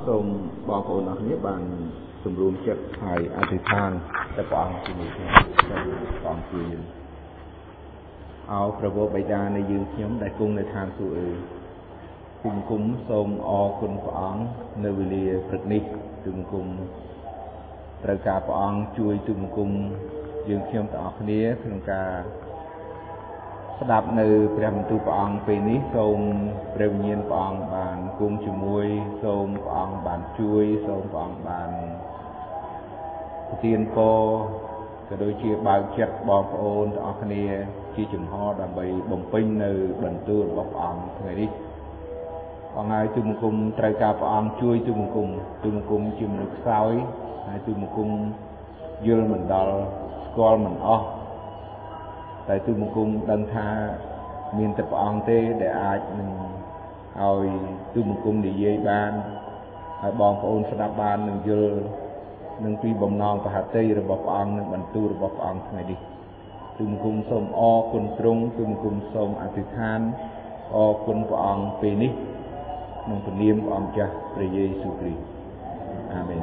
សូមបងប្អូនអរគ្នាបានសម្រួមចិត្តហើយអធិដ្ឋានទៅព្រះអង្គជាមួយខ្ញុំសូមព្រះអង្គជួយយើងអោព្រះវរបិតានៃយើងខ្ញុំដែលគង់នៅឋានសួគ៌អើយទូលគុំសូមអរគុណព្រះអង្គនៅវេលាព្រឹកនេះទូលគុំត្រូវការព្រះអង្គជួយទូលគុំយើងខ្ញុំទាំងអស់គ្នាក្នុងការស្ដាប់នៅព្រះបន្ទូលព្រះអង្គពេលនេះសូមព្រះវិញ្ញាណព្រះអង្គបានគង់ជាមួយសូមព្រះអង្គបានជួយសូមព្រះអង្គបានប្រទានពរក៏ដូចជាបើកចិត្តបងប្អូនទាំងអស់គ្នាជាចំហដើម្បីបំពេញនៅបន្ទូលរបស់ព្រះអង្គថ្ងៃនេះអង្គហើយទូលគុំត្រូវការព្រះអង្គជួយទូលគុំជាមនុស្សខ្សោយហើយទូលគុំយល់មិនដល់ស្គាល់មិនអស់តែទូលគុំដឹងថាមានតែព្រះអង្គទេដែលអាចនឹងឲ្យទូលគុំនិយាយបានហើយបងប្អូនស្ដាប់បាននឹងយល់នឹងពីបំណងប្រហត្ថីរបស់ព្រះអង្គនិងបន្ទូលរបស់ព្រះអង្គថ្ងៃនេះទូលគុំសូមអរគុណទ្រង់ទូលគុំសូមអធិដ្ឋានអរគុណព្រះអង្គពេលនេះក្នុងព្រះនាមព្រះអង្គចាស់ព្រះយេស៊ូវគ្រីស្ទអាមែន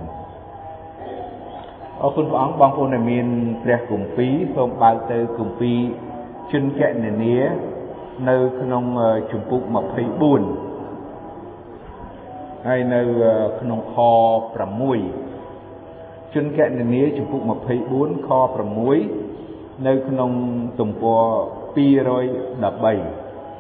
អរគុណព្រះអង្គបងប្អូនដែលមានព្រះគម្ពីរសូមបើកទៅគម្ពីរជនគណនានៅក្នុងជំពូក24ហើយនៅក្នុងខ6ជនគណនាជំពូក24ខ6នៅក្នុងទំព័រ213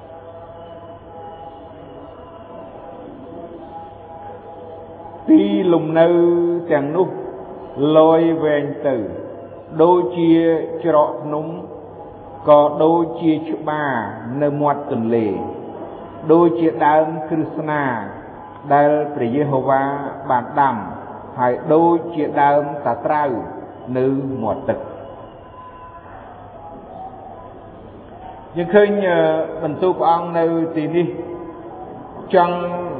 ទីលំនៅទាំងនោះលយវែងទៅដូចជាច្រកភ្នំក៏ដូចជាច្បារនៅមាត់ទន្លេដូចជាដើមគ្រឹស្នាដែលព្រះយេហូវ៉ាបានដាំហើយដូចជាដើមតាត្រាវនៅមាត់ទឹកយើងឃើញបន្ទូលព្រះអង្គនៅទីនេះចង់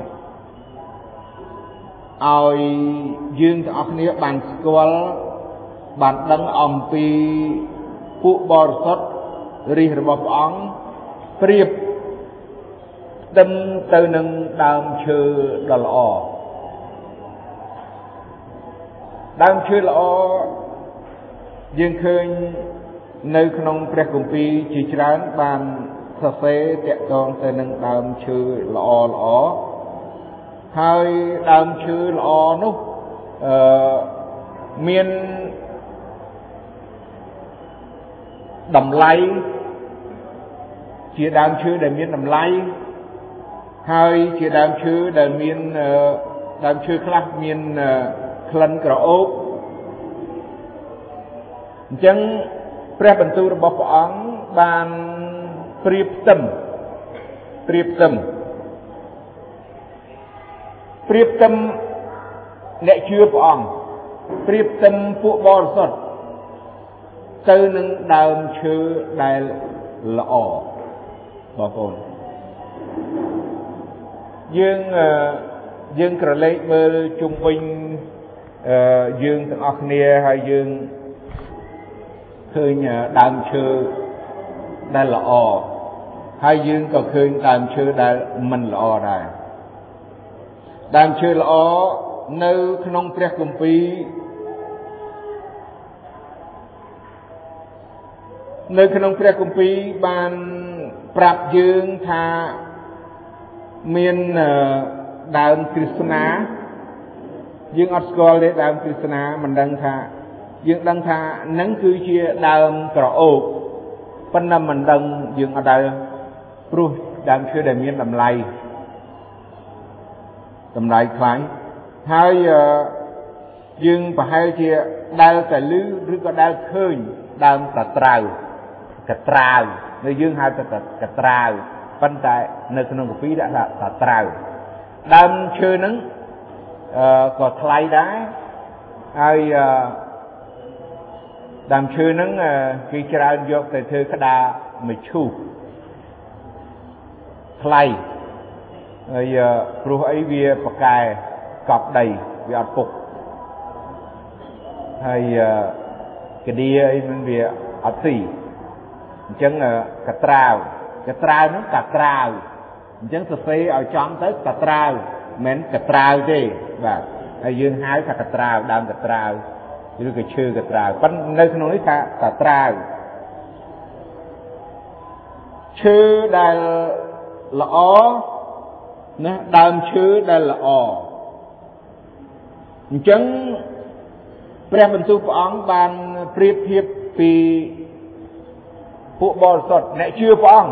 ឲ្យយើងទាំងអស់គ្នាបានស្គាល់បានដឹងអំពីពួកបរិសុទ្ធរាជរបស់ព្រះអង្គប្រៀបផ្ទឹមទៅនឹងដើមឈើដ៏ល្អដើមឈើល្អយើងឃើញនៅក្នុងព្រះគម្ពីរជាច្រើនបានសរសេរតាក់ទងទៅនឹងដើមឈើល្អហើយដើមឈើល្អនោះមានតម្លៃជាដើមឈើដែលមានតម្លៃហើយជាដើមឈើដែលមានដើមឈើខ្លះមានក្លិនក្រអូបអញ្ចឹងព្រះបន្ទូលរបស់ព្រះអង្គបានប្រៀបផ្ទឹមអ្នកជឿព្រះអង្គប្រៀបផ្ទឹមពួកបរិសុទ្ធទៅនឹងដើមឈើដែលល្អបងប្អូនយើងក្រឡេកមើលជុំវិញយើងទាំងអស់គ្នាហើយយើងឃើញដើមឈើដែលល្អហើយយើងក៏ឃើញដើមឈើដែលមិនល្អដែរដើមឈើល្អនៅក្នុងព្រះគម្ពីរបានប្រាប់យើងថាមានដើមគ្រឹស្នាយើងអត់ស្គាល់ទេដើមគ្រឹស្នាមិនដឹងថាយើងដឹងថានឹងគឺជាដើមក្រអូបប៉ុន្តែមិនដឹងយើងអត់ដែលព្រោះដើមឈើដែលមានតម្លៃខ្លាំងហើយយើងប្រហែលជាដែលតែឮឬក៏ដែលឃើញដើមតាត្រាវនៅយើងហៅថាកត្រាវប៉ុន្តែនៅក្នុងកាពីដាក់ថាតាត្រាវដើមឈើហ្នឹងក៏ថ្លៃដែរហើយដើមឈើហ្នឹងគេច្រើនយកទៅធ្វើក្តារមឈូសថ្លៃហើយព្រោះអីវាប្រកែកប់ដីវាអត់ពុកហើយកឌីអីមិនវាអត់ស៊ីអញ្ចឹងកត្រាវហ្នឹងកាត្រាវអញ្ចឹងសរសេរឲ្យចំទៅកាត្រាវ men ketrau thế và dương hái thà ketrau đam ketrau như cái chư ketrau vẫn nơi nói thà ketrau chư đại lõ nè đam chư đại lõ chẳngព្រះបន្ទូលព្រះអង្គបានប្រៀបធៀបពីពួកបរិសុទ្ធអ្នកជឿព្រះអង្គ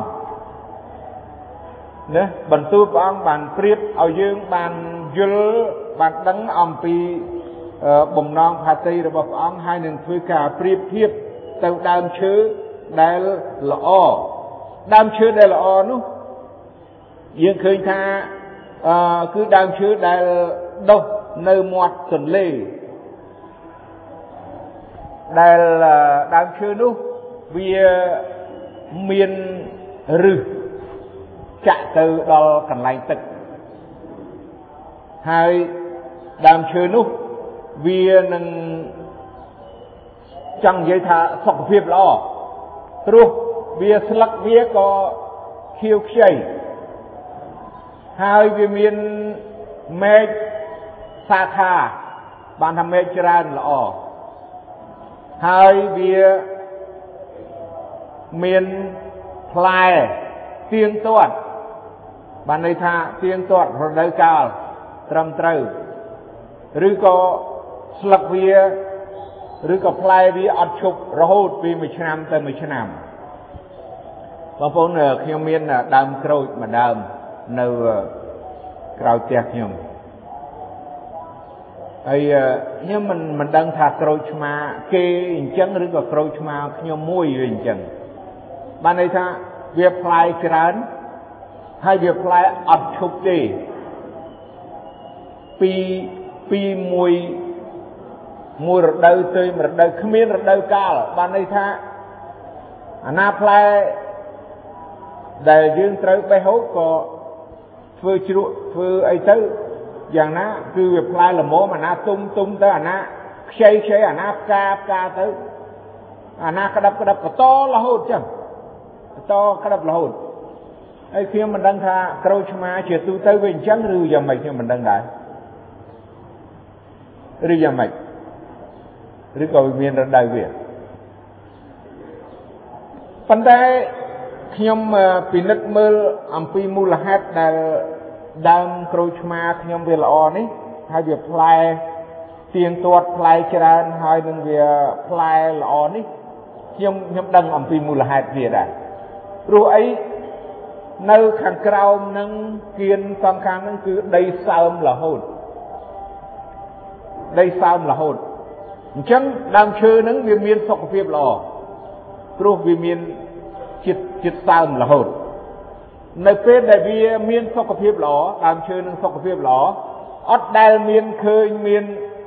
ណាបន្ទូលព្រះអង្គបានប្រៀបឲ្យយើងបានយល់បានដឹងអំពីបំណងផាតីរបស់ព្រះអង្គហើយនឹងធ្វើការប្រៀបធៀបទៅដើមឈើដែលល្អដើមឈើដែលល្អនោះយើងឃើញថាគឺដើមឈើដែលដុះនៅមាត់ទន្លេដែលដើមឈើនោះវាមានឫសចាក់ទៅដល់កន្លែងទឹកហើយដើមឈើនោះវានឹងចង់និយាយថាសុខភាពល្អព្រោះវាស្លឹកវាក៏ខៀវខ្ចីហើយវាមានមែកសាខាបានថាមែកច្រើនល្អហើយវាមានផ្លែទៀងទាត់បានន័យថាទៀងទាត់រដូវកាលត្រឹមត្រូវឬក៏ស្លឹកវាឬក៏ផ្លែវាអត់ឈប់រហូតពីមួយឆ្នាំទៅមួយឆ្នាំបងប្អូនខ្ញុំមានដើមក្រូចម្ដើមនៅក្រោយផ្ទះខ្ញុំហើយខ្ញុំមិនដឹងថាក្រូចឆ្មាគេអញ្ចឹងឬក៏ក្រូចឆ្មាខ្ញុំមួយវាអញ្ចឹងបានន័យថាវាផ្លែច្រើនហើយវាផ្លែអត់ឈប់ទេពីមួយរដូវទៅរដូវគ្មានរដូវកាលបានន័យថាអាណាផ្លែដែលយើងត្រូវបេះហូបក៏ធ្វើជ្រក់ធ្វើអីទៅយ៉ាងណាគឺវាផ្លែល្មមអាណាទុំទៅអាណាខ្ចីអាណាផ្កាទៅអាណាក្តាប់បន្តរហូតចឹងបន្តក្តាប់រហូតហើយខ្ញុំមិនដឹងថាក្រូចឆ្មាជាទូទៅវាអញ្ចឹងឬយ៉ាងម៉េចខ្ញុំមិនដឹងដែរឬយ៉ាងម៉េចឬក៏វាមានរដូវវាប៉ុន្តែខ្ញុំពិនិត្យមើលអំពីមូលហេតុដែលដើមក្រូចឆ្មាខ្ញុំវាល្អនេះហើយវាផ្លែទៀងទាត់ផ្លែច្រើនហើយនឹងវាផ្លែល្អនេះខ្ញុំដឹងអំពីមូលហេតុវាដែរព្រោះអីនៅខាងក្រោមនឹងគៀនសំខាន់នឹងគឺដីសើមរហូតអញ្ចឹងដើមឈើនឹងវាមានសុខភាពល្អព្រោះវាមានជាតិសើមរហូតនៅពេលដែលវាមានសុខភាពល្អដើមឈើនឹងសុខភាពល្អអត់ដែលមានឃើញមាន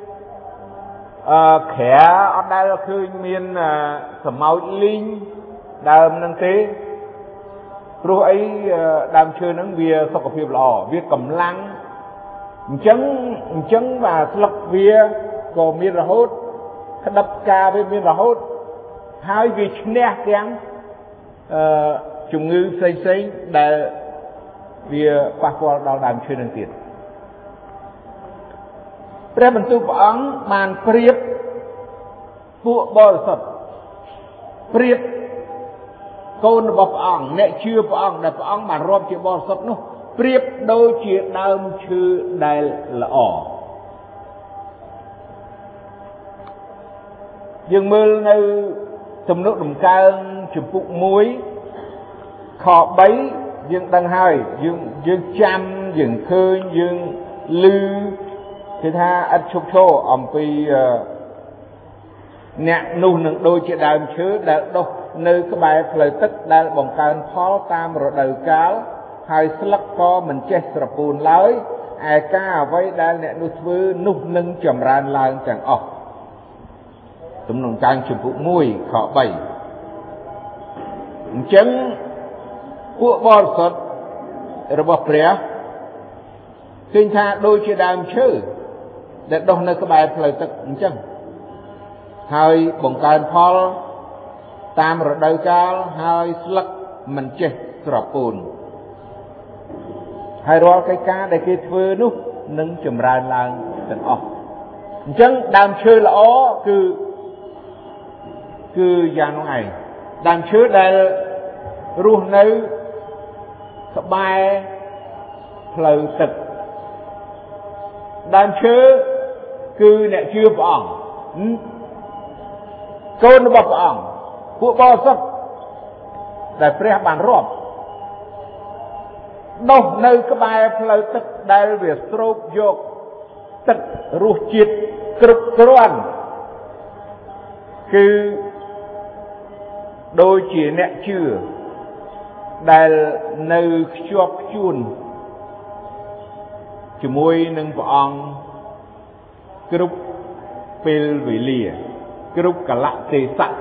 ក្រាអត់ដែលឃើញមានសម្ោចលីងដើមនឹងទេព្រោះអីដើមឈើនឹងវាសុខភាពល្អវាកម្លាំងអញ្ចឹងបាទស្លឹកវាក៏មានរហូតក្តាប់ផ្កាវាមានរហូតហើយវាឈ្នះទាំងជំងឺផ្សេងដែលវាប៉ះពាល់ដល់ដើមឈើនឹងទៀតព្រះបន្ទូលព្រះអង្គបានប្រៀបពួកបរិសុទ្ធប្រៀបកូនរបស់ព្រះអង្គអ្នកជឿព្រះអង្គដែលព្រះអង្គបានរាប់ជាបរិសុទ្ធនោះប្រៀបដូចជាដើមឈើដែលល្អយើងមើលនៅទំនុកដំកើងជំពូក1ខ3យើងដឹងហើយយើងចាំយើងឃើញយើងឮគេថាឥតឈប់ឈរអំពីអ្នកនោះនឹងដូចជាដើមឈើដែលដុះនៅក្បែរផ្លូវទឹកដែលបង្កើនផលតាមរដូវកាលហើយស្លឹកក៏មិនចេះស្រពោនឡើយឯការអ្វីដែលអ្នកនោះធ្វើនោះនឹងចម្រើនឡើងទាំងអស់ទំនុកដំកើងជំពូក1ខ3អញ្ចឹងពួកបរិសុទ្ធរបស់ព្រះឃើញថាដូចជាដើមឈើដែលដុះនៅក្បែរផ្លូវទឹកអញ្ចឹងហើយបង្កើនផលតាមរដូវកាលហើយស្លឹកមិនចេះស្រពោនហើយរាល់កិច្ចការដែលគេធ្វើនោះនឹងចម្រើនឡើងទាំងអស់អញ្ចឹងដើមឈើល្អគឺយ៉ាងនោះឯងដើមឈើដែលរស់នៅក្បែរផ្លូវទឹកដើមឈើគឺអ្នកជឿព្រះអង្គកូនរបស់ព្រះអង្គពួកបរិសុទ្ធដែលព្រះបានរាប់នោះនៅក្បែរផ្លូវទឹកដែលវាស្រូបយកទឹករសជាតិគ្រប់គ្រាន់គឺដូចជាអ្នកជឿដែលនៅខ្ជាប់ខ្ជួនជាមួយនឹងព្រះអង្គគ្រប់ពេលវេលាគ្រប់កលៈទេសៈ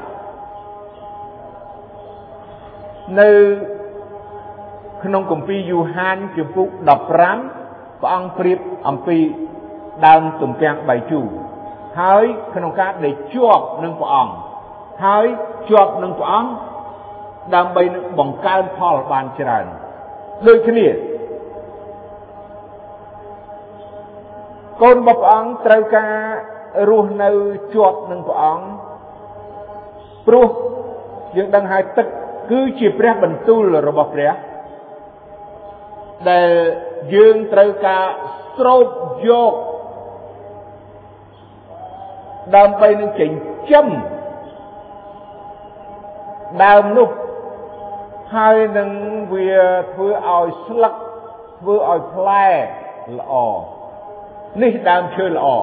នៅក្នុងគម្ពីរយូហានជំពូក15ព្រះអង្គប្រៀបអំពីដើមទំពាំងបាយជូរហើយក្នុងការដែលជាប់នឹងព្រះអង្គហើយជាប់នឹងព្រះអង្គដើម្បីនឹងបង្កើនផលបានច្រើនដូចគ្នាកូនរបស់ព្រះអង្គត្រូវការរស់នៅជាប់នឹងព្រះអង្គព្រោះយើងដឹងហើយទឹកគឺជាព្រះបន្ទូលរបស់ព្រះដែលយើងត្រូវការស្រូបយកដើម្បីនឹងចិញ្ចឹមដើមនោះហើយនឹងវាធ្វើឲ្យស្លឹកធ្វើឲ្យផ្លែល្អនេះដើមឈើល្អ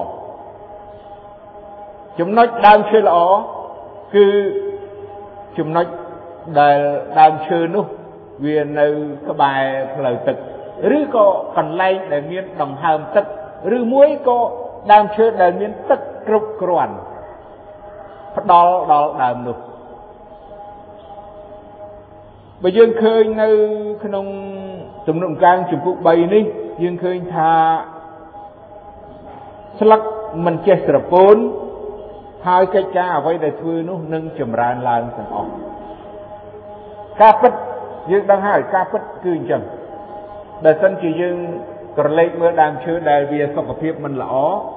ចំណុចដើមឈើល្អគឺចំណុចដែលដើមឈើនោះវានៅក្បែរផ្លូវទឹកឬក៏កន្លែងដែលមានដង្ហើមទឹកឬមួយក៏ដើមឈើដែលមានទឹកគ្រប់គ្រាន់ផ្ដល់ដល់ដើមនោះបើយើងឃើញនៅក្នុងទំនុកដំណើរជំពូក3នេះយើងឃើញថាស្លឹកមិនចេះស្រពោនហើយកិច្ចការអ្វីដែលធ្វើនោះនឹងចម្រើនឡើងទាំងអស់ការពិតយើងដឹងហើយការពិតគឺអញ្ចឹងដែលសិនជាយើងក្រឡេកមើលដើមឈើដែលវាសុខភាពមិនល្អ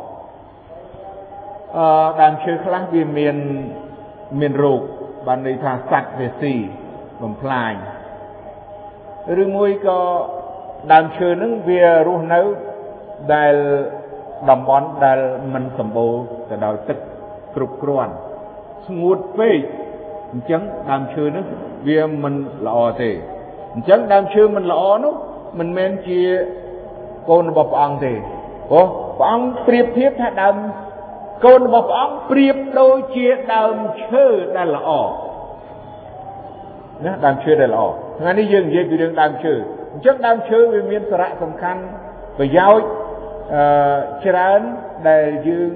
ដើមឈើខ្លះវាមានរោគបានន័យថាសត្វវាស៊ីបំផ្លាញឬមួយក៏ដើមឈើហ្នឹងវារស់នៅដែលតំបន់ដែលមិនសម្បូរទៅដោយទឹកគ្រប់គ្រាន់ស្ងួតពេកអញ្ចឹងដើមឈើហ្នឹងវាមិនល្អទេអញ្ចឹងដើមឈើមិនល្អនោះមិនមែនជាកូនរបស់ព្រះអង្គទេព្រោះព្រះអង្គប្រៀបធៀបថាដើមកូនរបស់ព្រះអង្គប្រៀបដូចជាដើមឈើដែលល្អណាដើមឈើដែលល្អថ្ងៃនេះយើងនិយាយពីរឿងដើមឈើអញ្ចឹងដើមឈើវាមានសារៈសំខាន់ប្រយោជន៍ច្រើនដែលយើង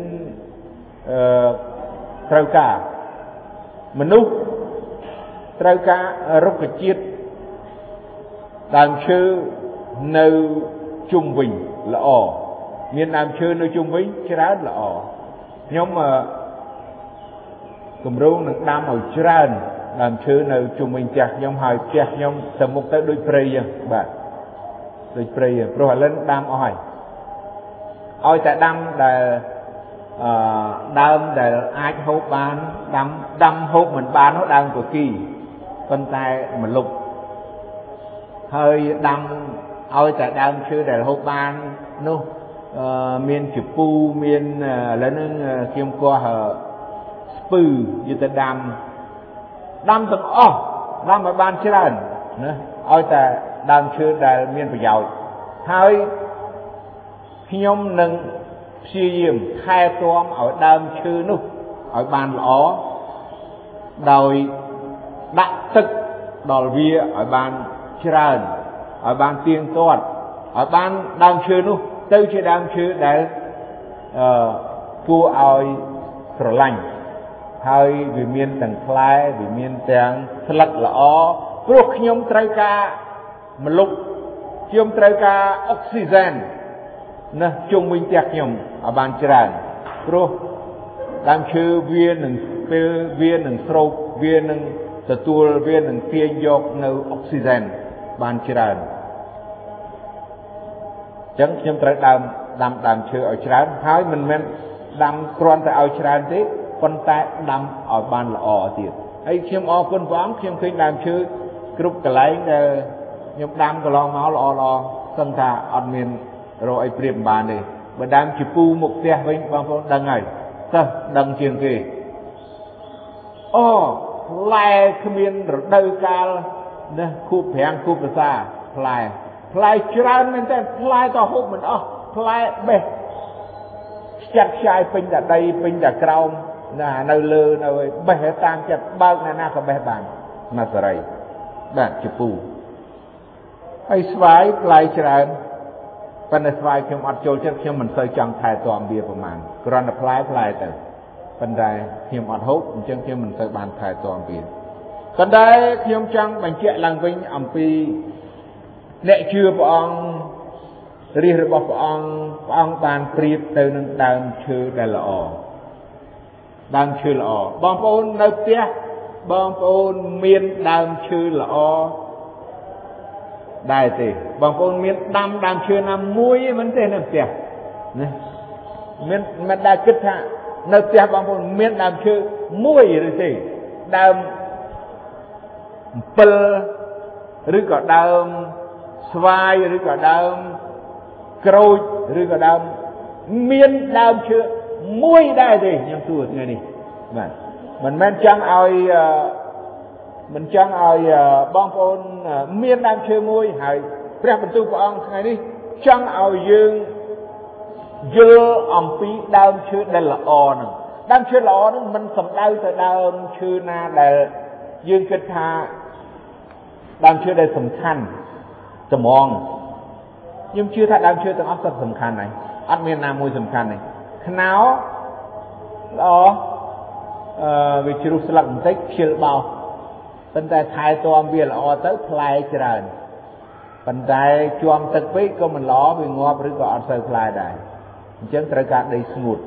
ត្រូវការមនុស្សត្រូវការរុក្ខជាតិដើមឈើនៅជុំវិញល្អមានដើមឈើនៅជុំវិញច្រើនល្អខ្ញុំគម្រោងនឹងដាំឲ្យច្រើនដើមឈើនៅជុំវិញផ្ទះខ្ញុំហើយផ្ទះខ្ញុំទៅមុខទៅដូចព្រៃអញ្ចឹងបាទដូចព្រៃព្រោះឥឡូវដាំអស់ហើយឲ្យតែដាំដែលដើមដែលអាចហូបបានដាំហូបមិនបាននោះដើមគគីប៉ុន្តែម្លប់ហើយដាំឲ្យតែដើមឈើដែលហូបបាននោះមានជពូមានឥឡូវហ្នឹងខ្ញុំគាស់ស្ពឺយកទៅដាំទាំងអស់ដាំឲ្យបានច្រើនណាឲ្យតែដើមឈើដែលមានប្រយោជន៍ហើយខ្ញុំនឹងព្យាយាមថែទាំឲ្យដើមឈើនោះឲ្យបានល្អដោយដាក់ទឹកដល់វាឲ្យបានច្រើនឲ្យបានទៀងទាត់ឲ្យបានដើមឈើនោះទៅជាដើមឈើដែលគួរឲ្យស្រឡាញ់ហើយវាមានទាំងផ្លែវាមានទាំងស្លឹកល្អព្រោះខ្ញុំត្រូវការម្លប់ខ្ញុំត្រូវការអុកស៊ីហ្សែនណាជុំវិញផ្ទះខ្ញុំឲ្យបានច្រើនព្រោះដើមឈើវានឹងពេលវានឹងស្រូបវានឹងទទួលវានឹងទាញយកនៅអុកស៊ីហ្សែនបានច្រើនអ chẳngខ្ញុំត្រូវដាំឈើឲ្យច្រើនហើយមិនមែនដាំគ្រាន់តែឲ្យច្រើនទេប៉ុន្តែដាំឲ្យបានល្អទៀតហើយខ្ញុំអរគុណព្រះអង្គខ្ញុំឃើញដើមឈើគ្រប់កន្លែងដែលខ្ញុំដាំកន្លងមកល្អសឹងថាអត់មានរកអីប្រៀបបានទេបើដើមជាពូមុខផ្ទះវិញបងប្អូនដឹងហើយសិស្សដឹងជាងគេអូផ្លែគ្មានរដូវកាលណាខួបប្រាំងខួបភាសាផ្លែច្រើនមែនតើផ្លែក៏ហូបមិនអស់ផ្លែបេះចាត់ខ្ចាយពេញតែដីពេញតែក្រោមណានៅលើនៅបេះតាមចិត្តបើកណាក៏បេះបានមកសេរីបាទជពូហើយស្វាយផ្លែច្រើនប៉ុន្តែស្វាយខ្ញុំអត់ចូលចិត្តខ្ញុំមិនសូវចង់ថែទាំវាប្រហែលគ្រាន់តែផ្លែទៅប៉ុន្តែខ្ញុំអត់ហូបអញ្ចឹងខ្ញុំមិនសូវបានថែទាំវាប៉ុន្តែខ្ញុំចង់បញ្ជាក់ឡើងវិញអំពីអ្នកជឿព្រះអង្គរាជរបស់ព្រះអង្គបានប្រៀបទៅនឹងដើមឈើដែលល្អដើមឈើល្អបងប្អូននៅផ្ទះបងប្អូនមានដើមឈើល្អដែរទេបងប្អូនមានដាំដើមឈើណាមួយមិនទេនៅផ្ទះណាមិនដែលគិតថានៅផ្ទះបងប្អូនមានដើមឈើមួយឬទេដើមអំពិលឬក៏ដើមស្វាយឬក៏ដើមក្រូចឬក៏ដើមមានដើមឈើមួយដែរទេខ្ញុំសួរថ្ងៃនេះបាទមិនមែនចង់ឲ្យបងប្អូនមានដើមឈើមួយហើយព្រះបន្ទូលព្រះអង្គថ្ងៃនេះចង់ឲ្យយើងយល់អំពីដើមឈើដែលល្អហ្នឹងដើមឈើល្អហ្នឹងមិនសំដៅទៅដើមឈើណាដែលយើងគិតថាដើមឈើដែលសំខាន់ត្មងខ្ញុំជឿថាដើមឈើទាំងអស់សុទ្ធសំខាន់ហើយអត់មានណាមួយសំខាន់ទេខ្នោល្អវាជ្រុះស្លឹកបន្តិចខ្ជិលបោសប៉ុន្តែថែទាំវាល្អទៅផ្លែច្រើនប៉ុន្តែជួមទឹកពេកក៏មិនល្អវាងាប់ឬក៏អត់សូវផ្លែដែរអញ្ចឹងត្រូវការដីស្ងួត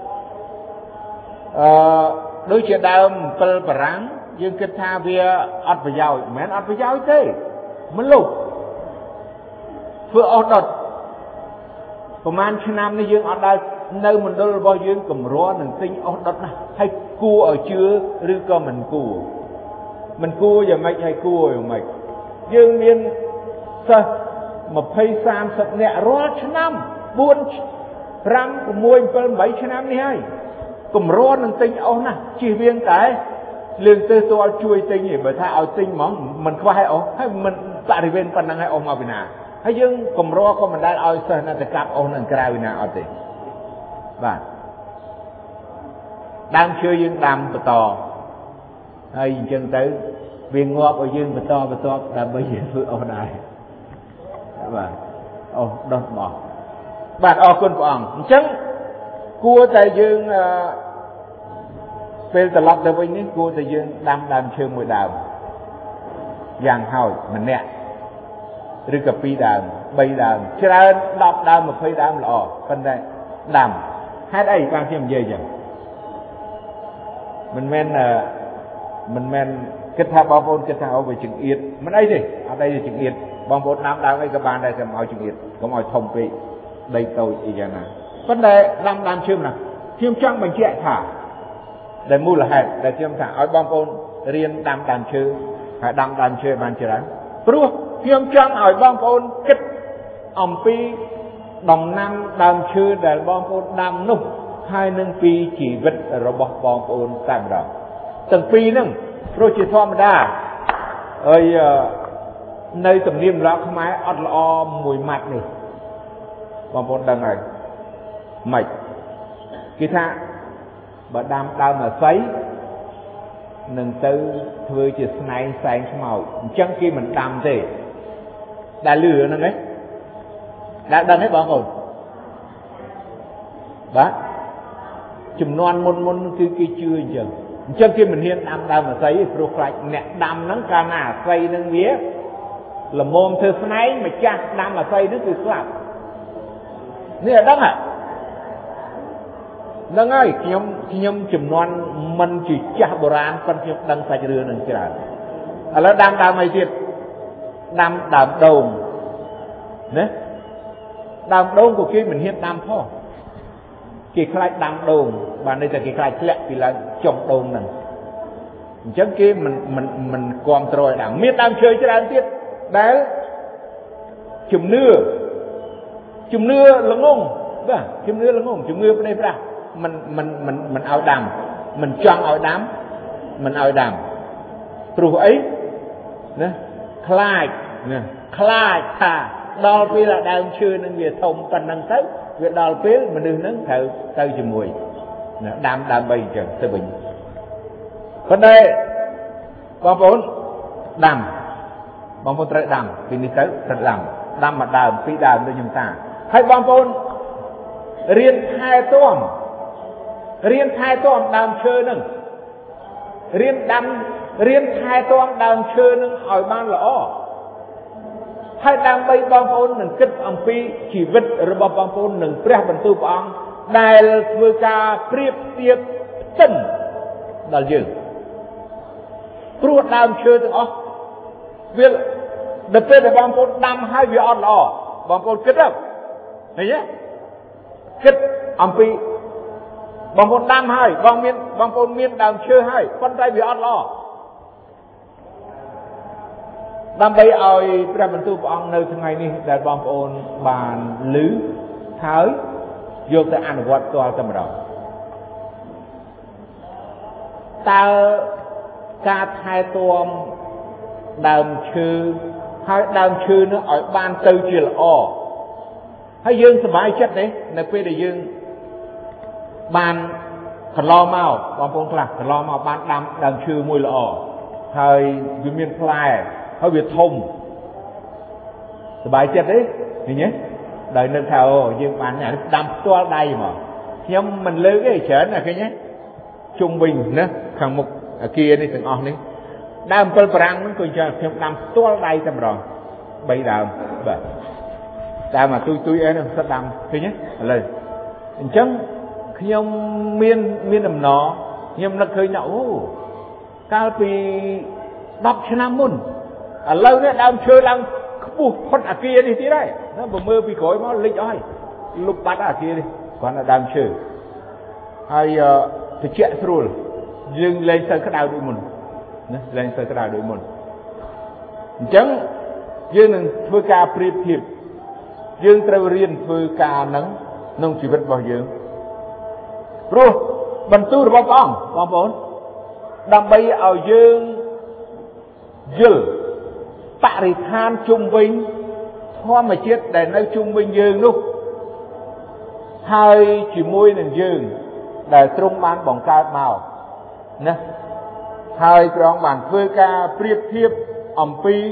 ដូចជាដើមអំពិលបារាំងយើងគិតថាវាអត់ប្រយោជន៍មិនមែនអត់ប្រយោជន៍ទេមិនលុបធ្វើអស់ដុតប្រហែលឆ្នាំនេះយើងអត់ដល់នៅមណ្ឌលរបស់យើងកម្រនឹងទិញអស់ដុតណាស់ហើយគួរឲ្យជឿឬក៏មិនគួរយ៉ាងម៉េចហើយគួរយ៉ាងម៉េចយើងមានសិស្ស20 30នាក់រាល់ឆ្នាំ4 5 6 7 8ឆ្នាំនេះហើយកម្រនឹងទិញអស់ណាស់ជិះវៀងតែលឿងទៅស្ទាល់ជួយទិញឯងបើថាឲ្យទិញហ្មងមិនខ្វះឲ្យអស់ហើយមិនបរិវេណប៉ុណ្ណឹងឲ្យអស់មកពីណាហើយយើងកម្រក៏មិនដែលឲ្យសិស្សណាទៅកាប់អស់នឹងក្រៅពីណាអត់ទេបាទដើមឈើយើងដាំបន្តហើយអញ្ចឹងទៅវាងាប់ឲ្យយើងបន្តដើម្បីយើងធ្វើអស់ដែរបាទអស់ដោះបោះបាទអរគុណព្រះអង្គអញ្ចឹងគួរតែយើងពេលត្រឡប់ទៅវិញនេះគួរតែយើងដាំដើមឈើមួយដើមយ៉ាងហោចម្នាក់ឬក៏2ដើម3ដើមច្រើន10ដើម20ដើមល្អប៉ុន្តែដាំហេតុអីបានខ្ញុំនិយាយចឹងមិនមែនគិតថាបងប្អូនគិតថាអូវាចង្អៀតមិនអីទេអត់អីទេចង្អៀតបងប្អូនដាំដើមអីក៏បានដែរតែមិនឲ្យចង្អៀតកុំឲ្យធំពេកដីតូចអីយ៉ាងណាប៉ុន្តែដាំដើមឈើណាខ្ញុំចង់បញ្ជាក់ថាដែលមូលហេតុដែលខ្ញុំថាឲ្យបងប្អូនរៀនដាំដើមឈើហើយដាំដើមឈើបានច្រើនព្រោះខ្ញុំចង់ឲ្យបងប្អូនគិតអំពីដំណាំដើមឈើដែលបងប្អូនដាំនោះហើយនឹងពីជីវិតរបស់បងប្អូនតែម្ដងទាំងពីរហ្នឹងព្រោះជាធម្មតាហើយនៅទំនៀមទម្លាប់ខ្មែរអត់ល្អមួយម៉ាត់នេះបងប្អូនដឹងហើយម៉េចគេថាបើដាំដើមអាស័យនឹងទៅធ្វើជាស្នែងសែងខ្មោចអញ្ចឹងគេមិនដាំទេដែលលឺហ្នឹងឯងដែលដឹងទេបងប្អូនបាទចំនួនមុនគឺគេជឿអញ្ចឹងគេមិនហ៊ានដាំដើមអាស័យទេព្រោះខ្លាចអ្នកដាំហ្នឹងកាលណាអាស័យហ្នឹងវាល្មមធ្វើស្នែងម្ចាស់ដាំអាស័យហ្នឹងគឺស្លាប់នេះអត់ដឹងហ៎ហ្នឹងហើយខ្ញុំចំនួនមិនជាចាស់បុរាណប៉ុន្តែខ្ញុំដឹងសាច់រឿងហ្នឹងច្រើនឥឡូវដាំដើមអីទៀតដាំដើមដូងណា đàm đôn của kia mình hiện đàm thôi kia khai đàm đôn và đây là kia khai lẹ vì là chồng đôn này chẳng kia mình còn rồi đàm miết đàm chơi chứ đàm tiết đấy chùm nưa là ngông chùm nưa bên đây ra mình ao đàm mình chọn ao đàm rồi ấy nè khai thà đo vì là đang chưa nên việc thông phần năng tới việc đo phía mình đừng nâng thử tới chùm mùi đàm bay trời tới bình còn đây bóng vốn đàm bóng vốn trời đàm vì đi tới thật làm đàm mà đàm phí đàm cho chúng ta hay bóng vốn riêng hai tuần đàm chơi nâng riêng hai tuần đàm chơi nâng hỏi ban lõ hai đàm bay bóng vốn nâng kích ông phí chỉ vứt rồi bóng vốn nâng preh bằng tư bóng đài vừa ca priệp tiệp tân đào dường Pruat đàm chơi từng việc đợt tới để bóng vốn đàm hai việc ọt lõ bóng vốn kết up thấy nhé kết ông phí bóng vốn đàm hai bóng vốn miên đàm chơi hai phân tay việc ọt lõ đàm bay ơi preh bằng tư bóng nơi tháng ngày này để bóng vốn bàn lứ thái vô tới ăn vật toa tâm đầu ta ca thai tuom đàm chư hai đàm chư nó ở ban tư chỉ là hay dương sờ bài chất đấy là quê để dương ban thần lo màu bom phong lạc thần lo màu ban đàm chư mùi là thời viên miền phai hơi việt thông sờ bài chất đấy thì nhé đời nâng thảo dương bán nhà đàm toa đây mà nhưng mình lưu cái chén là cái nhé trung bình nữa khang mục kia đi từng on đi đàm pel perang nó coi cho thêm đàm toa đây tầm rồi bay đàm đàm mà tôi ấy nó sẽ đàm thế nhé lời chẳng khi ông miên đầm nó nhưng nó khơi nhậu cao vì đọc cho nam môn lâu nữa đàm chơi lăng buộc con kia đi tí đấy nó vừa mơ bị cối nó lịch ơi lúc bắt kia đi còn là đàm chơi hay thì chuyện rồi dừng lên sơ cái đào đuổi mình lên sơ cái đào đuổi mình chẳng dương đừng phơi ca priệp thiệp dương treo riêng phơi ca nắng nông chỉ vật bao dương rồi bần tu rồi bom bốn đam bay ở dương dư tạ thì than trung vinh hoa mà chết để nơi trung vinh dương lúc hai chỉ môi nền dương để trung bán bóng cao màu nè hai con bản phơi ca priệp thiệp ẩm pi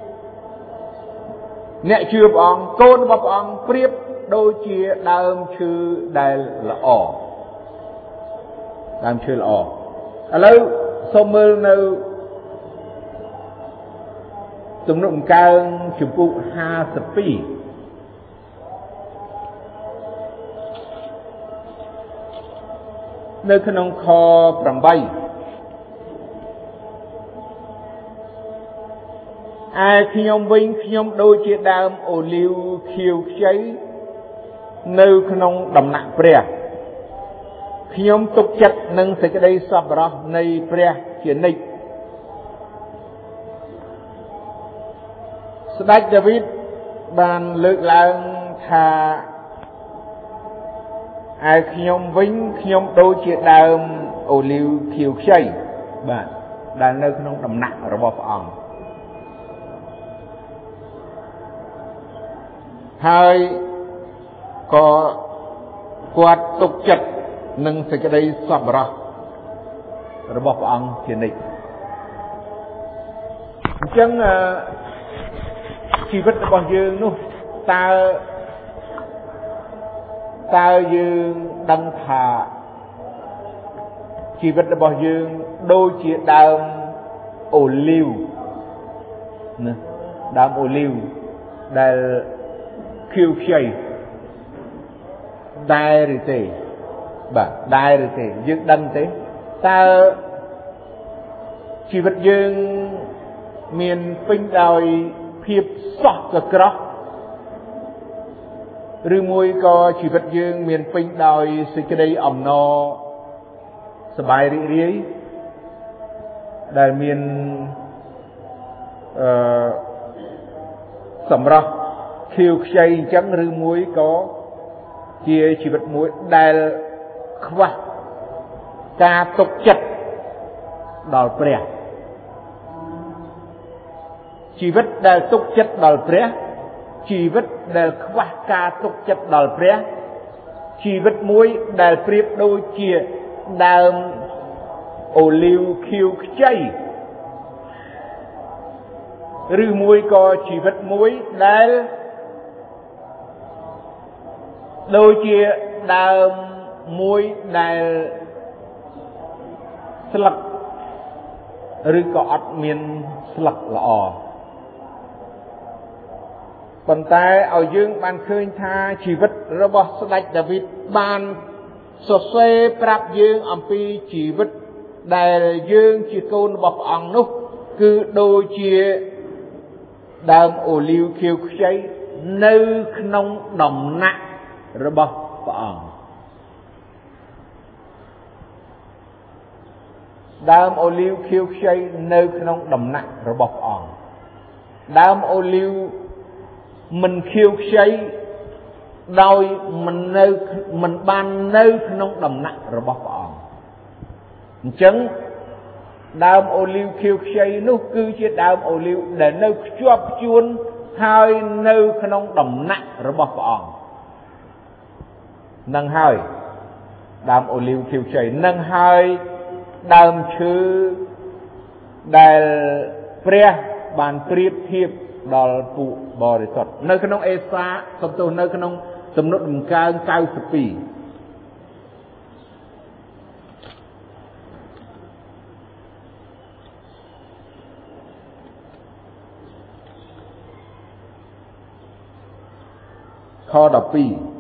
nè chưa bóng côn bóng priệp đôi chia đàm chư đài là đàm chư là lâu xong mơ nâu tụm nụm cao chụp cụ ha sập pi nơi khăn ông kho bằng bay ai khi ông vinh khi ông đôi chia đam ô liu khiêu cháy nơi khăn ông đầm nặng preh khi ông tục chặt nâng sẽ cái đây sắp ra này preh chuyển nịch Sdach David bàn lựcឡើងថាaiខ្ញុំវិញខ្ញុំដូចជាដើមអូលីវខៀវខ្ចីបាទដែលនៅក្នុងដំណាក់របស់ព្រះអង្គហើយក៏គាត់ទុកចិត្តនឹងសេចក្តីសប្បុរសរបស់ព្រះអង្គជានិច្ចអញ្ចឹងជីវិតរបស់យើងនោះតើយើងដឹងថាជីវិតរបស់យើងដូចជាដើមអូលីវណាដើមអូលីវដែលខៀវខ្ចីដែរឬទេបាទដែរឬទេយើងដឹងទេតើជីវិតយើងមានពេញដោយភាពសោះកក្រោះឬមួយក៏ជីវិតយើងមានពេញដោយសេចក្តីអំណរសប្បាយរីករាយដែលមានសម្រស់ខៀវខ្ចីអញ្ចឹងឬមួយក៏ជាជីវិតមួយដែលខ្វះការទុកចិត្តដល់ព្រះជីវិតដែលទុកចិត្តដល់ព្រះជីវិតដែលខ្វះការទុកចិត្តដល់ព្រះជីវិតមួយដែលប្រៀបដូចជាដើមអូលីវខៀវខ្ចីឬមួយក៏ជីវិតមួយដែលដូចជាដើមមួយដែលស្លឹកឬក៏អត់មានស្លឹកល្អប៉ុន្តែឲ្យយើងបានឃើញថាជីវិតរបស់ស្ដេចដាវីតបានសរសេរប្រាប់យើងអំពីជីវិតដែលយើងជាកូនរបស់ព្រះអង្គនោះគឺដូចជាដើមអូលីវខៀវខ្ចីនៅក្នុងដំណាក់របស់ព្រះអង្គដើមអូលីវខៀវខ្ចីនៅក្នុងដំណាក់របស់ព្រះអង្គដើមអូលីវមិនខៀវខ្ចីដោយមិនបាននៅក្នុងដំណាក់របស់ព្រះអង្គអញ្ចឹងដើមអូលីវខៀវខ្ចីនោះគឺជាដើមអូលីវដែលនៅខ្ជាប់ខ្ជួនហើយនៅក្នុងដំណាក់របស់ព្រះអង្គនឹងហើយដើមអូលីវខៀវខ្ចីនឹងហើយដើមឈើដែលព្រះបានប្រៀបធៀបដល់ពួកបរិសុទ្ធនៅក្នុងអេសាសំទោសនៅក្នុងទំនុកដំកើង92ខ12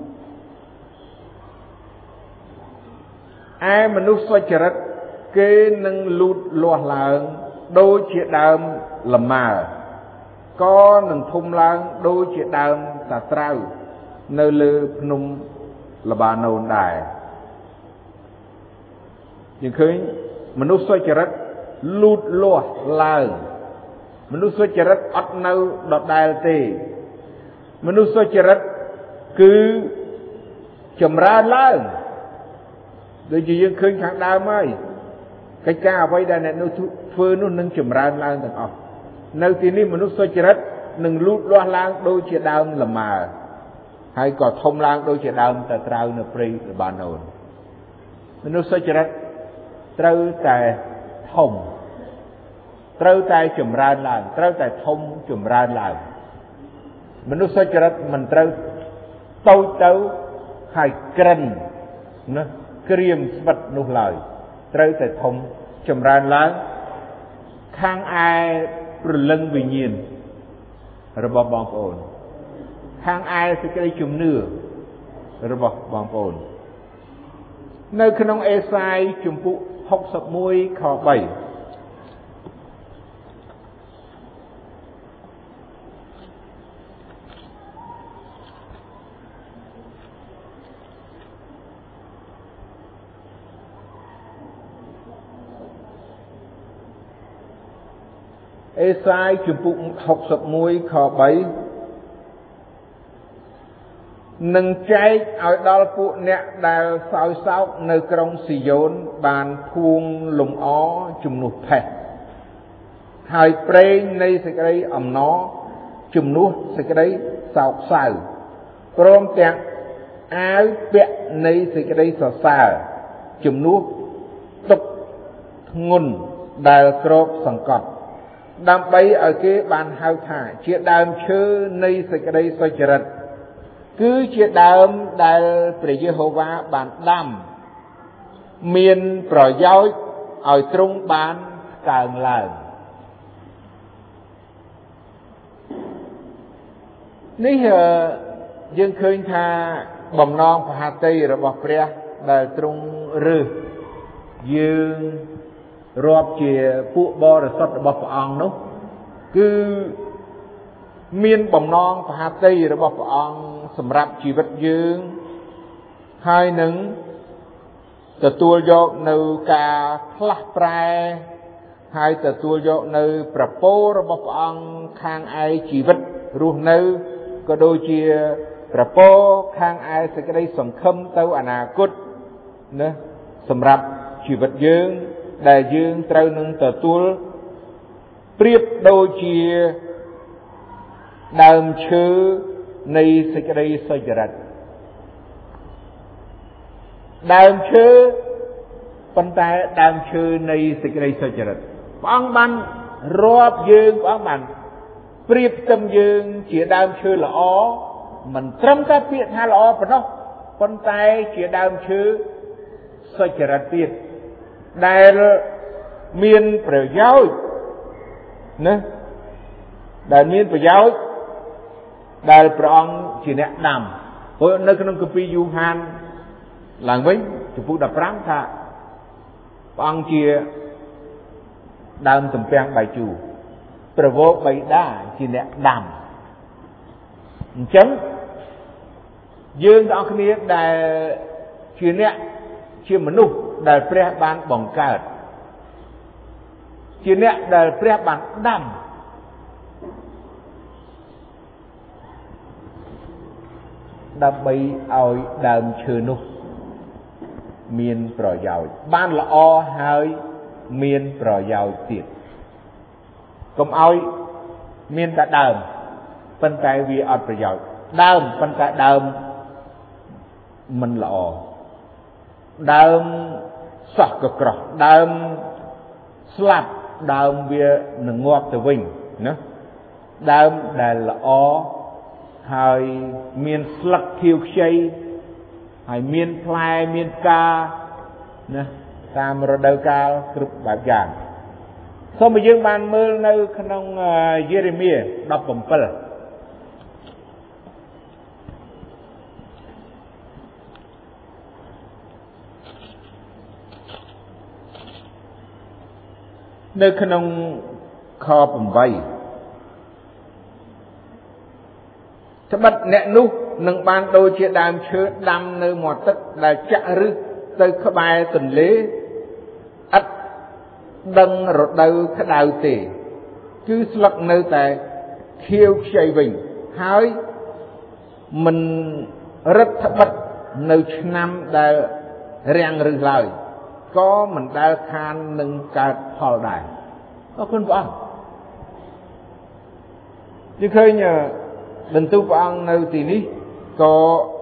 ឯមនុស្សសុចរិតគេនឹងលូតលាស់ឡើងដូចជាដើមលម៉ើក៏នឹងធំឡើងដូចជាដើមសាត្រាវនៅលើភ្នំលបាណូនដែរយើងឃើញមនុស្សសុចរិតលូតលាស់ឡើងមនុស្សសុចរិតអត់នៅដដែលទេមនុស្សសុចរិតគឺចម្រើនឡើងដូចជាយើងឃើញខាងដើមហើយកិច្ចការអ្វីដែលអ្នកនោះធ្វើនោះនឹងចម្រើនឡើងទាំងអស់នៅទីនេះមនុស្សសុចរិតនឹងលូតលាស់ឡើងដូចជាដើមលម៉ើហើយក៏ធំឡើងដូចជាដើមតាត្រាវនៅព្រៃលបាណូនមនុស្សសុចរិតត្រូវតែធំត្រូវតែចម្រើនឡើងត្រូវតែធំចម្រើនឡើងមនុស្សសុចរិតមិនត្រូវតូចទៅហើយក្រិនណាក្រៀមស្វិតនោះឡើយត្រូវតែធំចម្រើនឡើងខាងឯព្រលឹងវិញ្ញាណរបស់បងប្អូនខាងឯសេចក្តីជំនឿរបស់បងប្អូននៅក្នុងអេសាយជំពូក61ខ3អេសាយជំពូក61ខ3នឹងចែកឲ្យដល់ពួកអ្នកដែលសោយសោកនៅក្រុងស៊ីយ៉ូនបានភួងលំអជំនួសផេះហើយប្រេងនៃសេចក្តីអំណរជំនួសសេចក្តីសោកសៅព្រមទាំងអាវពាក់នៃសេចក្តីសរសើរជំនួសទុក្ខធ្ងន់ដែលគ្របសង្កត់ដើម្បីឲ្យគេបានហៅថាជាដើមឈើនៃសេចក្តីសុចរិតគឺជាដើមដែលព្រះយេហូវ៉ាបានដាំមានប្រយោជន៍ឲ្យទ្រង់បានកើងឡើងនេះយើងឃើញថាបំណងប្រហាតីរបស់ព្រះដែលទ្រង់រើសយើងរាប់ជាពួកបរិសុទ្ធរបស់ព្រះអង្គនោះគឺមានបំណងប្រហាតីរបស់ព្រះអង្គសម្រាប់ជីវិតយើងហើយនឹងទទួលយកនៅការផ្លាស់ប្រែហើយទទួលយកនៅប្រពោរបស់ព្រះអង្គខាងឯជីវិតរស់នៅក៏ដូចជាប្រពោខាងឯសេចក្តីសង្ឃឹមទៅអនាគតណាសម្រាប់ជីវិតយើងដែលយើងត្រូវនឹងទទួលប្រៀបដូចជាដើមឈើនៃសេចក្តីសុចរិតដើមឈើប៉ុន្តែដើមឈើនៃសេចក្តីសុចរិតព្រះអង្គបានរាប់យើងព្រះអង្គបានប្រៀបផ្ទឹមយើងជាដើមឈើល្អមិនត្រឹមតែពាក្យថាល្អប៉ុណ្ណោះប៉ុន្តែជាដើមឈើសុចរិតទៀតដែលមានប្រយោជន៍ណាដែលមានប្រយោជន៍ដែលព្រះអង្គជាអ្នកដាំព្រោះនៅក្នុងគម្ពីរយូហានឡើងវិញចំពុក15ថាព្រះអង្គជាដើមទំពាំងបាយជូរប្រវោបិតាជាអ្នកដាំអញ្ចឹងយើងទាំងអស់គ្នាដែលជាអ្នកជាមនុស្សដែលព្រះបានបង្កើតជាអ្នកដែលព្រះបានដាំដើម្បីឲ្យដើមឈើនោះមានប្រយោជន៍បានល្អហើយមានប្រយោជន៍ទៀតកុំឲ្យមានតែដើមប៉ុន្តែវាអត់ប្រយោជន៍ដើមប៉ុន្តែដើមមិនល្អដើមសោះកក្រោះដើមស្លាប់ដើមវានឹងងាប់ទៅវិញណាដើមដែលល្អហើយមានស្លឹកខៀវខ្ចីហើយមានផ្លែមានផ្កាណាតាមរដូវកាលគ្រប់បែបយ៉ាងសូមឲ្យយើងបានមើលនៅក្នុងយេរេមៀ17នៅក្នុងខ8ត្បិតអ្នកនោះនឹងបានដូចជាដើមឈើដាំនៅមាត់ទឹកដែលចាក់ឫសទៅក្បែរទន្លេឥតដឹងរដូវក្តៅទេគឺស្លឹកនៅតែខៀវខ្ចីវិញហើយមិនរឹតត្បិតនៅឆ្នាំដែលរាំងឫសឡើយក៏មិនដែលខាននឹងកើតផលដែរអរគុណព្រះអង្គយើងឃើញបន្ទូលព្រះអង្គនៅទីនេះក៏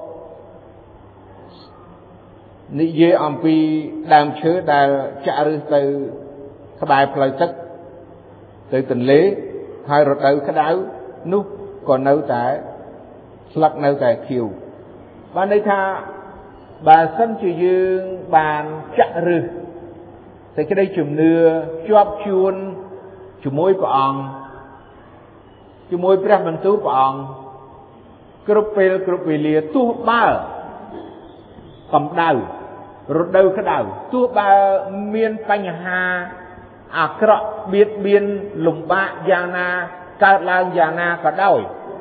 និយាយអំពីដើមឈើដែលចាក់ឫសទៅក្បែរផ្លូវទឹកទៅទន្លេហើយរដូវក្តៅនោះក៏នៅតែស្លឹកនៅតែខៀវបានន័យថាបើសិនជាយើងបានចាក់ឫសសេចក្តីជំនឿជាប់ជួនជាមួយព្រះអង្គជាមួយព្រះបន្ទូលព្រះអង្គគ្រប់ពេលគ្រប់វេលាទោះបើកម្ដៅរដូវក្តៅទោះបើមានបញ្ហាអាក្រក់បៀតបៀនលំបាកយ៉ាងណាកើតឡើងយ៉ាងណាក៏ដោយ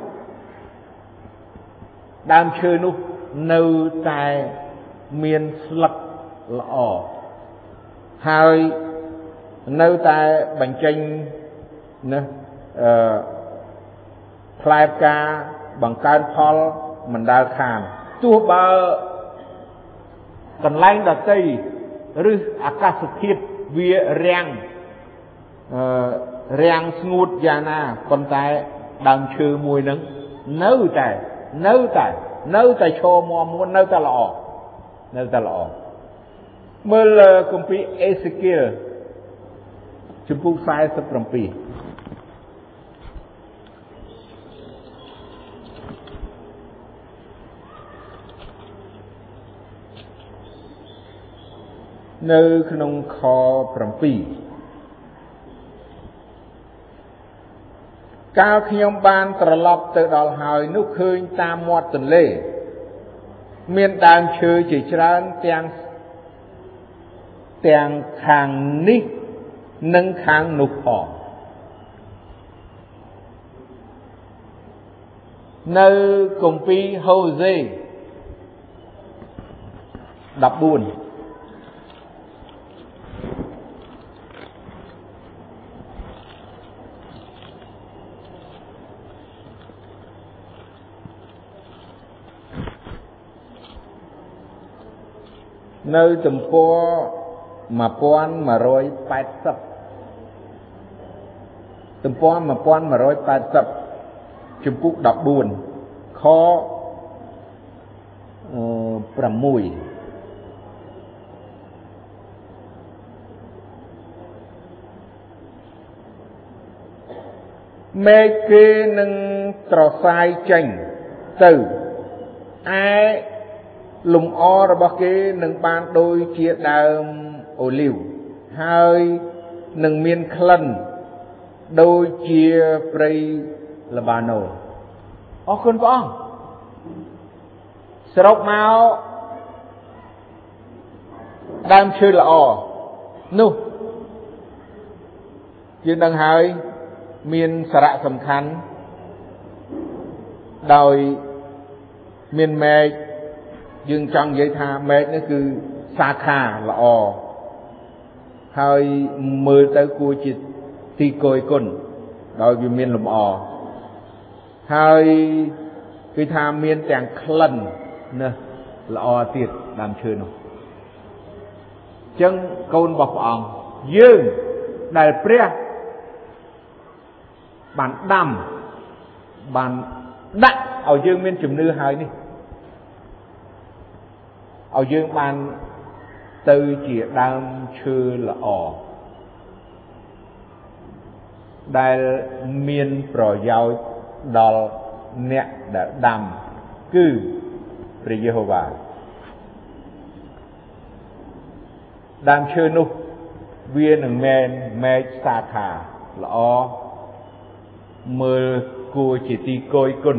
ដើមឈើនោះនៅតែមានស្លឹកល្អហើយនៅតែបញ្ចេញណាផ្លែផ្កាបង្កើនផលមិនដែលខានទោះបើកន្លែងដទៃឬអាកាសធាតុវារាំងស្ងួតយ៉ាងណាប៉ុន្តែដើមឈើមួយហ្នឹងនៅតែឈរមាំមួននៅតែល្អមើលគម្ពីរអេសេគៀលជំពូក47នៅក្នុងខ7កាលខ្ញុំបានត្រឡប់ទៅដល់ហើយនោះឃើញតាមមាត់ទន្លេមានដើមឈើជាច្រើនទាំងខាងនេះនិងខាងនោះផង nơi công ty Jose 14 nơiទំព័រ1180ទំព័រ1180ជំពូក14ខ6មេឃគេនឹងត្រសាយចេញទៅឯលំអរបស់គេនឹងបានដូចជាដើមអូលីវហើយនឹងមានក្លិនដូចជាព្រៃល្បាណូនអរគុណព្រះអង្គសរុបមកដើមឈើល្អនោះយើងដឹងហើយមានសារៈសំខាន់ដោយមានមែកយើងចង់និយាយថាមែកនេះគឺសាខាល្អហើយមើលទៅគួរជាទីគយគុណដោយវាមានលំអហើយគឺថាមានទាំងក្លិនណាល្អទៀតដើមឈើនោះអញ្ចឹងកូនរបស់ព្រះអង្គយើងដែលព្រះបានដាំបានដាក់ឲ្យយើងមានជំនឿហើយនេះឲ្យយើងបានទៅជាដើមឈើល្អដែលមានប្រយោជន៍ដល់អ្នកដែលដាំគឺព្រះយេហូវ៉ាដើមឈើនោះវានឹងមានមែកសាខាល្អមើលគួរជាទីគយគុណ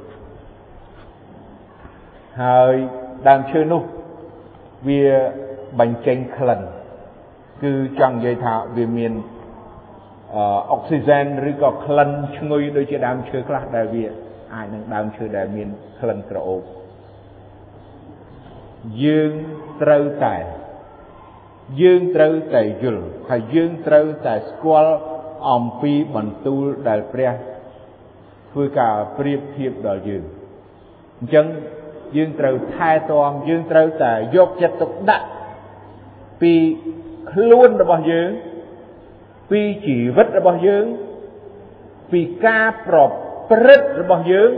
ហើយដើមឈើនោះវាបញ្ចេញក្លិនគឺចង់និយាយថាវាមានអុកស៊ីហ្សែនឬក៏ក្លិនឈ្ងុយដូចជាដើមឈើខ្លះដែលវាអាចនឹងដើមឈើដែលមានក្លិនក្រអូបយើងត្រូវតែយល់ហើយយើងត្រូវតែស្គាល់អំពីបន្ទូលដែលព្រះធ្វើការប្រៀបធៀបដល់យើងអញ្ចឹងយើងត្រូវថែទាំយើងត្រូវតែយកចិត្តទុកដាក់ពីខ្លួនរបស់យើងពីជីវិតរបស់យើងពីការប្រព្រឹត្តរបស់យើង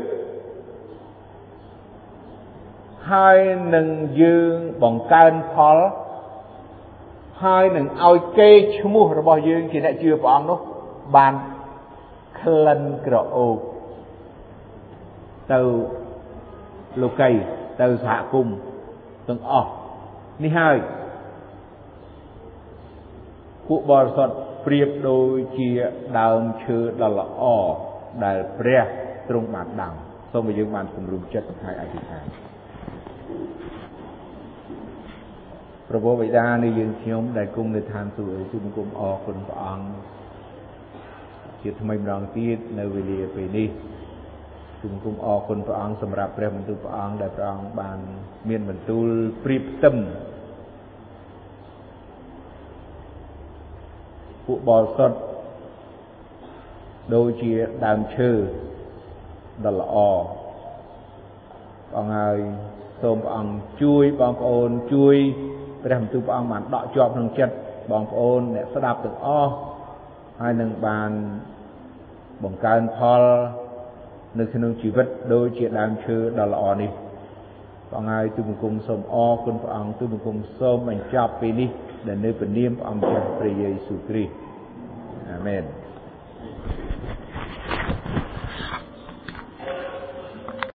ហើយនឹងយើងបង្កើនផលហើយនឹងឲ្យកេរ្តិ៍ឈ្មោះរបស់យើងជាអ្នកជឿព្រះអង្គនោះបានក្លិនក្រអូបទៅលោកីទៅសហគមន៍ទាំងអស់នេះហើយពួកបរិសុទ្ធប្រៀបដូចជាដើមឈើដ៏ល្អដែលព្រះទ្រង់បានដាំសូមឲ្យយើងបានសម្រុំចិត្តហើយអធិដ្ឋានព្រះបិតានៃយើងខ្ញុំដែលគង់នៅឋានសួគ៌ទូលបង្គំអរគុណព្រះអង្គជាថ្មីម្ដងទៀតនៅវេលាពេលនេះទូលបង្គំអរគុណព្រះអង្គសម្រាប់ព្រះបន្ទូលព្រះអង្គដែលព្រះអង្គបានមានបន្ទូលប្រៀបផ្ទឹមពួកបរិសុទ្ធដូចជាដើមឈើដ៏ល្អព្រះអង្គហើយសូមព្រះអង្គជួយបងប្អូនជួយព្រះបន្ទូលព្រះអង្គបានដកជាប់ក្នុងចិត្តបងប្អូនអ្នកស្ដាប់ទាំងអស់ហើយនឹងបានបង្កើនផលនៅក្នុងជីវិតដូចជាដើមឈើដ៏ល្អនេះព្រះអង្គហើយទូលបង្គំសូមអរគុណព្រះអង្គទូលបង្គំសូមបញ្ចប់ពេលនេះដែលនៅព្រះនាមព្រះអង្គម្ចាស់ព្រះយេស៊ូវគ្រីស្ទអាមែន